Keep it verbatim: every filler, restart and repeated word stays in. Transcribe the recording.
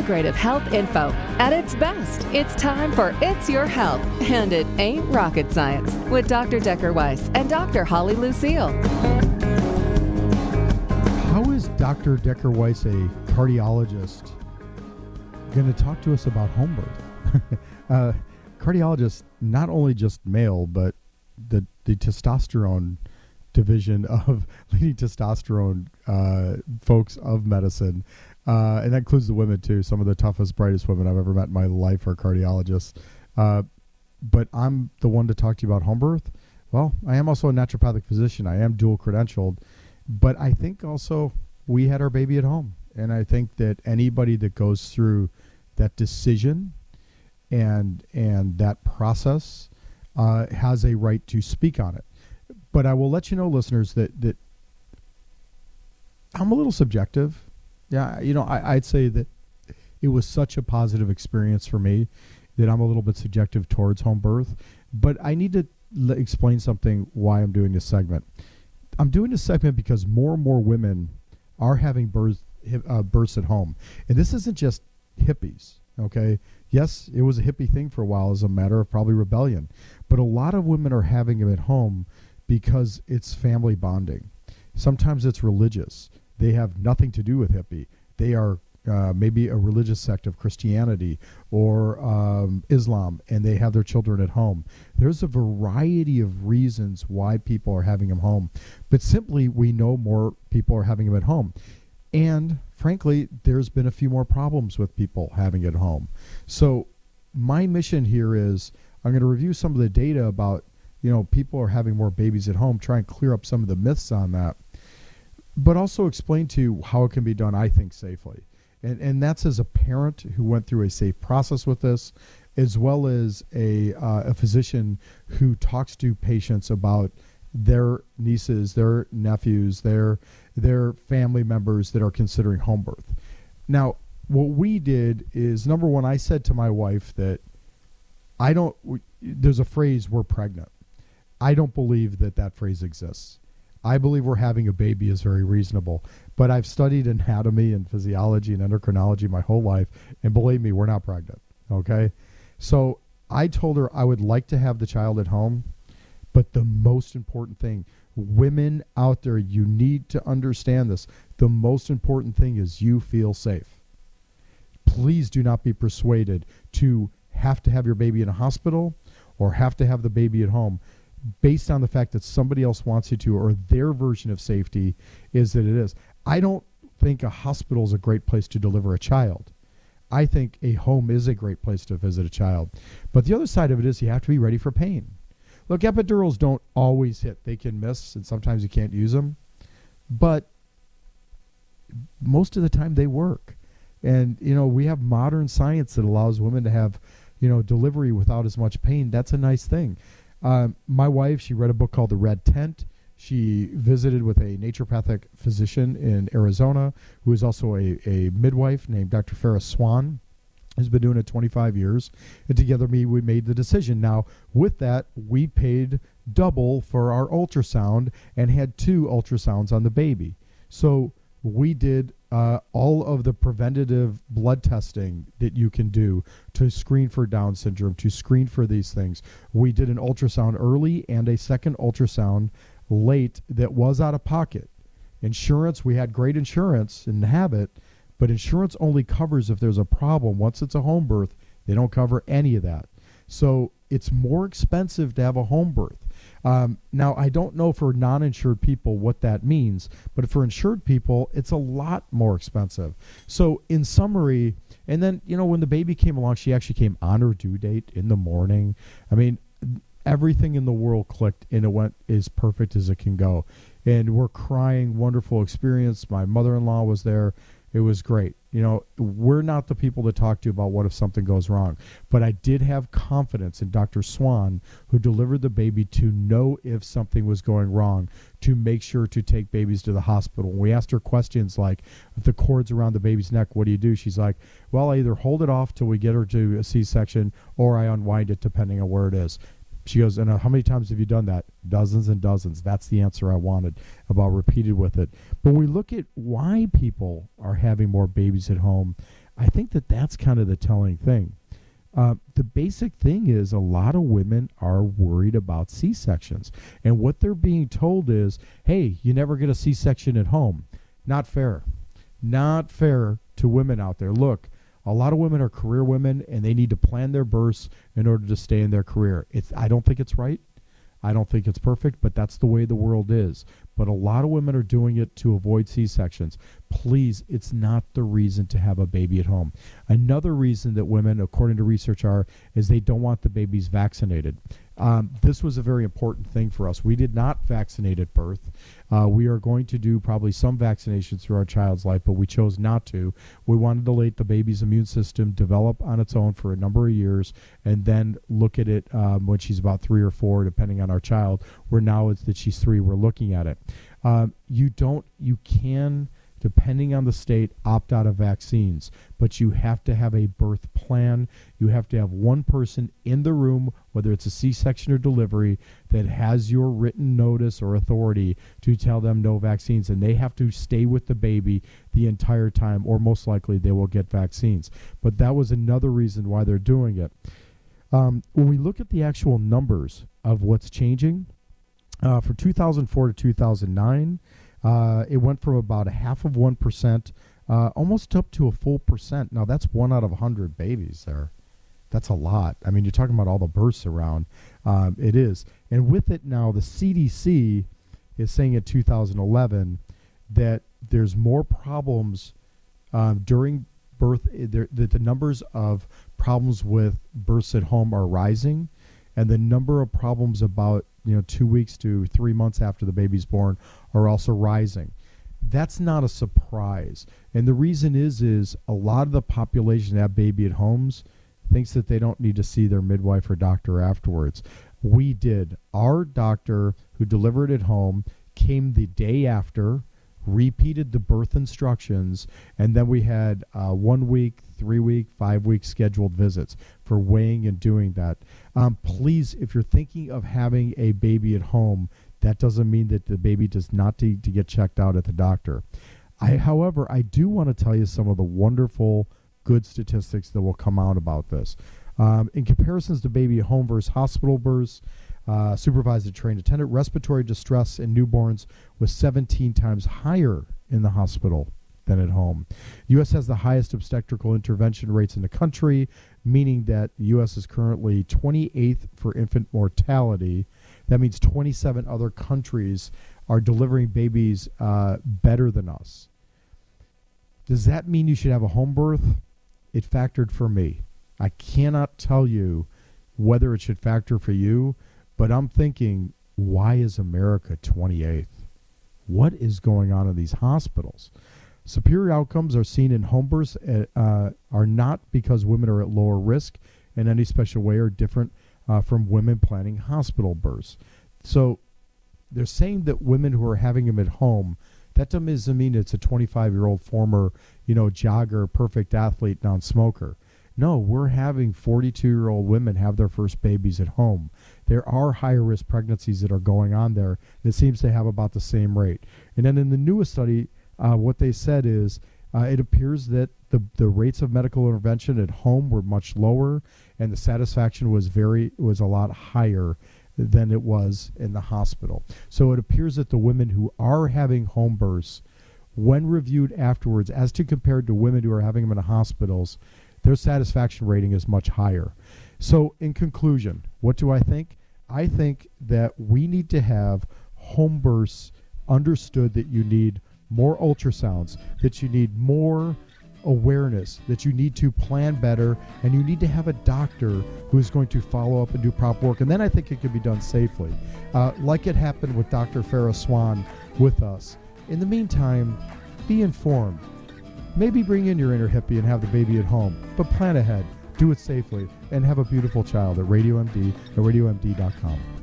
integrative health info. At its best, it's time for It's Your Health, and it ain't rocket science, with Doctor Decker Weiss and Doctor Holly Lucille. How is Doctor Decker Weiss, a cardiologist, going to talk to us about home birth? uh, cardiologist, not only just male, but the, the testosterone division of leading testosterone uh, folks of medicine. Uh, and that includes the women, too. Some of the toughest, brightest women I've ever met in my life are cardiologists. Uh, but I'm the one to talk to you about home birth. Well, I am also a naturopathic physician. I am dual credentialed. But I think also we had our baby at home. And I think that anybody that goes through that decision and and that process uh, has a right to speak on it. But I will let you know, listeners, that, that I'm a little subjective. Yeah, you know, I, I'd say that it was such a positive experience for me that I'm a little bit subjective towards home birth. But I need to l- explain something why I'm doing this segment. I'm doing this segment because more and more women are having births, uh, births at home. And this isn't just hippies, okay? Yes, it was a hippie thing for a while as a matter of probably rebellion. But a lot of women are having them at home because it's family bonding. Sometimes it's religious. They have nothing to do with hippie. They are uh, maybe a religious sect of Christianity or um, Islam, and they have their children at home. There's a variety of reasons why people are having them home. But simply, we know more people are having them at home. And frankly, there's been a few more problems with people having it at home. So my mission here is I'm going to review some of the data about, you know, people are having more babies at home, try and clear up some of the myths on that, but also explain to you how it can be done, I think, safely. And and that's as a parent who went through a safe process with this, as well as a uh, a physician who talks to patients about their nieces, their nephews, their their family members that are considering home birth. Now, what we did is, number one, I said to my wife that I don't, we, there's a phrase, we're pregnant. I don't believe that that phrase exists. I believe we're having a baby is very reasonable. But I've studied anatomy and physiology and endocrinology my whole life, and believe me, we're not pregnant, okay? So I told her I would like to have the child at home, but the most important thing, women out there, you need to understand this. The most important thing is you feel safe. Please do not be persuaded to have to have your baby in a hospital or have to have the baby at home based on the fact that somebody else wants you to, or their version of safety is that it is. I don't think a hospital is a great place to deliver a child. I think a home is a great place to visit a child. But the other side of it is you have to be ready for pain. Look, epidurals don't always hit. They can miss, and sometimes you can't use them. But most of the time they work. And, you know, we have modern science that allows women to have, you know, delivery without as much pain. That's a nice thing. Um, my wife, she read a book called The Red Tent. She visited with a naturopathic physician in Arizona who is also a, a midwife named Doctor Farah Swan, who's been doing it twenty-five years. And together me, we made the decision. Now, with that, we paid double for our ultrasound and had two ultrasounds on the baby. So we did uh, all of the preventative blood testing that you can do to screen for Down syndrome, to screen for these things. We did an ultrasound early and a second ultrasound late that was out of pocket. Insurance, we had great insurance in Habit, but insurance only covers if there's a problem. Once it's a home birth, they don't cover any of that. So it's more expensive to have a home birth. Um, now, I don't know for non-insured people what that means, but for insured people, it's a lot more expensive. So in summary, and then, you know, when the baby came along, she actually came on her due date in the morning. I mean, everything in the world clicked, and it went as perfect as it can go. And we're crying, wonderful experience. My mother-in-law was there. It was great. You know, we're not the people to talk to about what if something goes wrong. But I did have confidence in Doctor Swan, who delivered the baby, to know if something was going wrong, to make sure to take babies to the hospital. We asked her questions like, if the cord's around the baby's neck, what do you do? She's like, well, I either hold it off till we get her to a C-section, or I unwind it depending on where it is. She goes, and uh, how many times have you done that? Dozens and dozens. That's the answer I wanted, about repeated with it. But when we look at why people are having more babies at home, I think that that's kind of the telling thing. Uh, the basic thing is a lot of women are worried about C-sections. And what they're being told is, hey, you never get a C-section at home. Not fair. Not fair to women out there. Look, a lot of women are career women, and they need to plan their births in order to stay in their career. It's, I don't think it's right. I don't think it's perfect, but that's the way the world is. But a lot of women are doing it to avoid C-sections. Please, it's not the reason to have a baby at home. Another reason that women, according to research, are is they don't want the babies vaccinated. Um, this was a very important thing for us. We did not vaccinate at birth. Uh, we are going to do probably some vaccinations through our child's life, but we chose not to. We wanted to let the baby's immune system develop on its own for a number of years and then look at it um, when she's about three or four, depending on our child. Where now it's that she's three, we're looking at it. Um, you don't, you can, depending on the state, opt out of vaccines, but you have to have a birth plan. You have to have one person in the room, whether it's a C-section or delivery, that has your written notice or authority to tell them no vaccines, and they have to stay with the baby the entire time, or most likely they will get vaccines. But that was another reason why they're doing it. Um, when we look at the actual numbers of what's changing, uh, for two thousand four to two thousand nine, Uh, it went from about a half of one percent, uh, almost up to a full percent. Now, that's one out of one hundred babies there. That's a lot. I mean, you're talking about all the births around. Um, it is. And with it now, the C D C is saying in two thousand eleven that there's more problems um, during birth, there, that the numbers of problems with births at home are rising, and the number of problems about you know, two weeks to three months after the baby's born are also rising. That's not a surprise. And the reason is, is a lot of the population that have baby at homes thinks that they don't need to see their midwife or doctor afterwards. We did. Our doctor who delivered at home came the day after, repeated the birth instructions, and then we had uh, one week, three week, five week scheduled visits for weighing and doing that. Um, please, if you're thinking of having a baby at home, that doesn't mean that the baby does not need to get checked out at the doctor. I, however, I do want to tell you some of the wonderful, good statistics that will come out about this. Um, in comparisons to baby at home versus hospital births, uh, supervised and trained attendant, respiratory distress in newborns was seventeen times higher in the hospital than at home. The U S has the highest obstetrical intervention rates in the country, meaning that the U S is currently twenty-eighth for infant mortality. That means twenty-seven other countries are delivering babies uh, better than us. Does that mean you should have a home birth? It factored for me. I cannot tell you whether it should factor for you, but I'm thinking, why is America twenty-eighth? What is going on in these hospitals? Superior outcomes are seen in home births uh, are not because women are at lower risk in any special way or different uh, from women planning hospital births. So they're saying that women who are having them at home, that doesn't mean it's a twenty-five-year-old former, you know, jogger, perfect athlete, non-smoker. No, we're having forty-two-year-old women have their first babies at home. There are higher risk pregnancies that are going on there. And it seems to have about the same rate. And then in the newest study, Uh, what they said is uh, it appears that the, the rates of medical intervention at home were much lower, and the satisfaction was very was a lot higher than it was in the hospital. So it appears that the women who are having home births, when reviewed afterwards, as to compared to women who are having them in the hospitals, their satisfaction rating is much higher. So in conclusion, what do I think? I think that we need to have home births understood, that you need more ultrasounds, that you need more awareness, that you need to plan better, and you need to have a doctor who's going to follow up and do proper work. And then I think it can be done safely, uh, like it happened with Doctor Farah Swan with us. In the meantime, be informed. Maybe bring in your inner hippie and have the baby at home, but plan ahead, do it safely, and have a beautiful child at Radio M D at radio M D dot com.